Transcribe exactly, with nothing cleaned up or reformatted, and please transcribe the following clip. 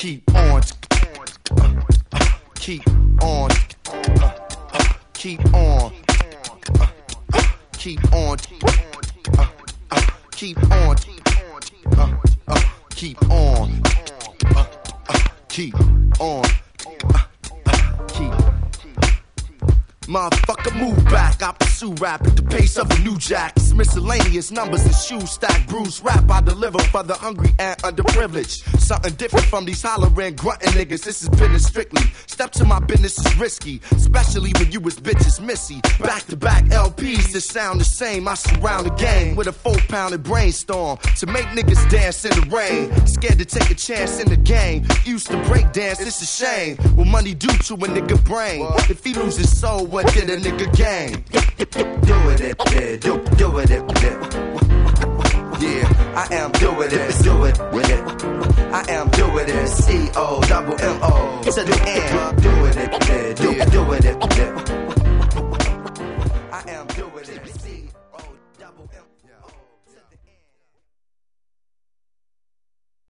keep on, keep on, keep on, keep on, keep on, keep on, keep on, keep. Motherfucker, move back. I pursue rap at the pace of a new jack. It's miscellaneous numbers and shoes stack. Bruce rap I deliver for the hungry and underprivileged. Something different from these hollering, grunting niggas. This is business strictly. Step to my business is risky, especially when you was bitches missy. Back to back L Ps that sound the same. I surround the game with a four pounded brainstorm to make niggas dance in the rain. Scared to take a chance in the game. Used to break dance, it's a shame. What money do to a nigga brain? If he loses soul, what did a nigga gain? Do it, it, it, do, do it, it, it. Yeah, I am doing it, do it with it. I am doing it, C O double M O to the end. Do it, it, it, do, do it, it, it.